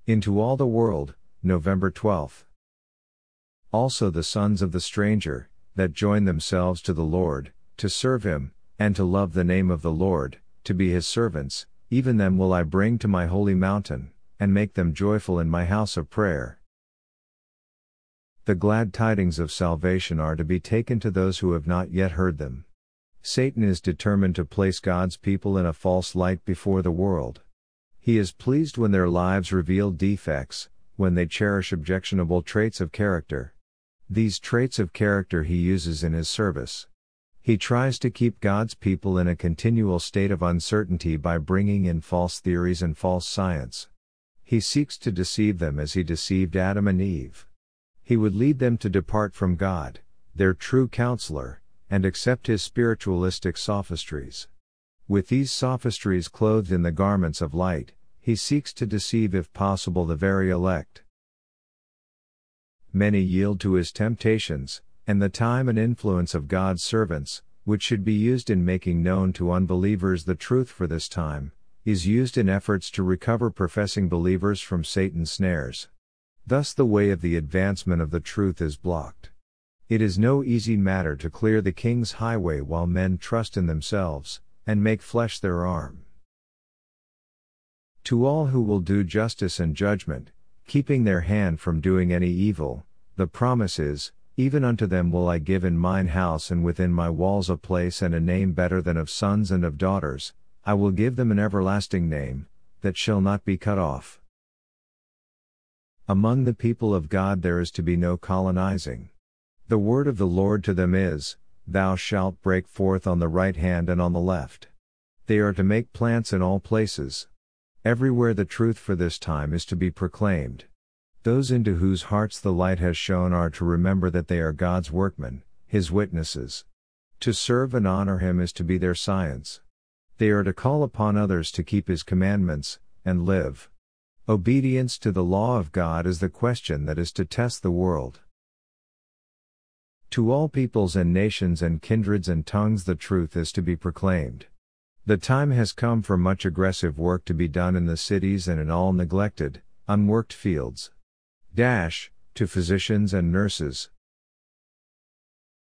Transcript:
Into all the world, November 12. Also the sons of the stranger, that join themselves to the Lord, to serve him, and to love the name of the Lord, to be his servants, even them will I bring to my holy mountain, and make them joyful in my house of prayer. The glad tidings of salvation are to be taken to those who have not yet heard them. Satan is determined to place God's people in a false light before the world. He is pleased when their lives reveal defects, when they cherish objectionable traits of character. These traits of character he uses in his service. He tries to keep God's people in a continual state of uncertainty by bringing in false theories and false science. He seeks to deceive them as he deceived Adam and Eve. He would lead them to depart from God, their true counselor, and accept his spiritualistic sophistries. With these sophistries clothed in the garments of light, he seeks to deceive if possible the very elect. Many yield to his temptations, and the time and influence of God's servants, which should be used in making known to unbelievers the truth for this time, is used in efforts to recover professing believers from Satan's snares. Thus the way of the advancement of the truth is blocked. It is no easy matter to clear the king's highway while men trust in themselves, and make flesh their arm. To all who will do justice and judgment, keeping their hand from doing any evil, the promise is, even unto them will I give in mine house and within my walls a place and a name better than of sons and of daughters, I will give them an everlasting name, that shall not be cut off. Among the people of God there is to be no colonizing. The word of the Lord to them is, Thou shalt break forth on the right hand and on the left. They are to make plants in all places. Everywhere the truth for this time is to be proclaimed. Those into whose hearts the light has shone are to remember that they are God's workmen, his witnesses. To serve and honor him is to be their science. They are to call upon others to keep his commandments, and live. Obedience to the law of God is the question that is to test the world. To all peoples and nations and kindreds and tongues the truth is to be proclaimed. The time has come for much aggressive work to be done in the cities and in all neglected, unworked fields. To physicians and nurses,